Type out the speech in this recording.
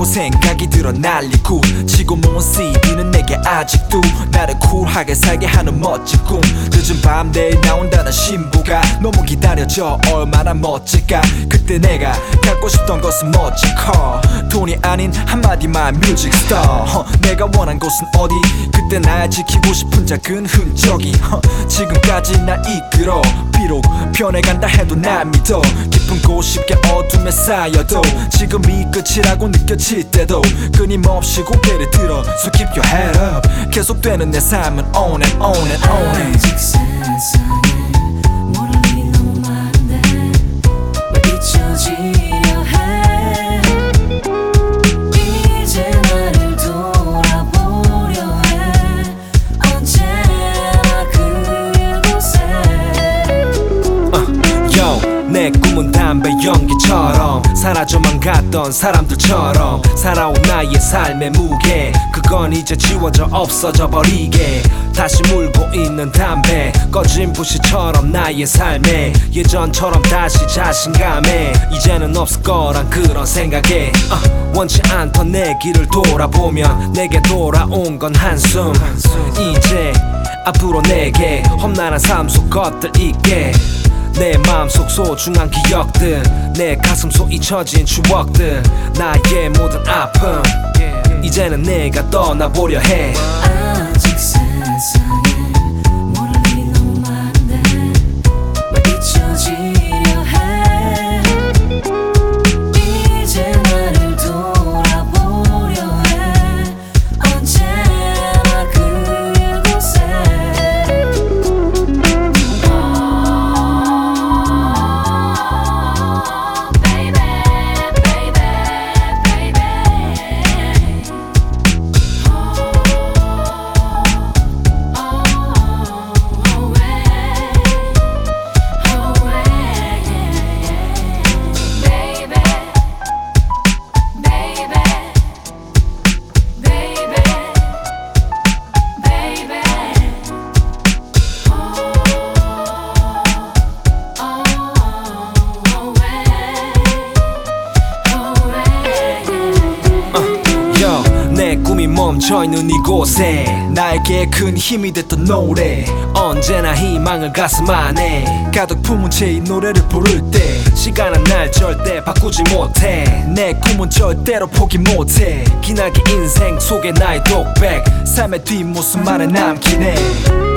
생각이 들어 난리고 지고 모은 CD는 내게 아직도 나를 쿨하게 살게 하는 멋진 꿈. 늦은 밤 내일 나온다는 신부가 너무 기다려져 얼마나 멋질까. 그때 내가 갖고 싶던 것은 멋진 car, 돈이 아닌 한마디만 뮤직 스타. 내가 원한 곳은 어디? 그때 날 지키고 싶은 작은 흔적이 지금까지 날 이끌어. 비록 변해간다 해도 날 믿어. 깊은 곳 쉽게 어둠에 쌓여도 지금이 끝이라고 느껴질 때도 끊임없이 고개를 들어. So keep your head up. 계속되는 내 삶은 on and on and on and. 아직 세상에 모를 일이 너무 많은데 왜 잊혀지려 해. 이제 나를 돌아보려 해. 언제나 그곳에 내 꿈은 담배 연기처럼 사라져만 갔던 사람들처럼 살아온 나의 삶의 무게, 그건 이제 지워져 없어져 버리게. 다시 물고 있는 담배 꺼진 불씨처럼 나의 삶에 예전처럼 다시 자신감에 이제는 없을 거란 그런 생각에 원치 않던 내 길을 돌아보면 내게 돌아온 건 한숨. 이제 앞으로 내게 험난한 삶 속 것들 있게. 내 마음속 소중한 기억들, 내 가슴 속 잊혀진 추억들, 나의 모든 아픔 이제는 내가 떠나보려 해. 아직 세상에 모를 일이 너무 많은데 왜 잊혀지려 해. 이제 나를 돌아보려 해. 언제나 그곳에 내 꿈이 멈춰있는 이곳에 나에게 큰 힘이 됐던 노래, 언제나 희망을 가슴 안에 가득 품은 채 이 노래를 부를 때 시간은 날 절대 바꾸지 못해. 내 꿈은 절대로 포기 못해. 기나긴 인생 속에 나의 독백, 삶의 뒷모습만을 남기네.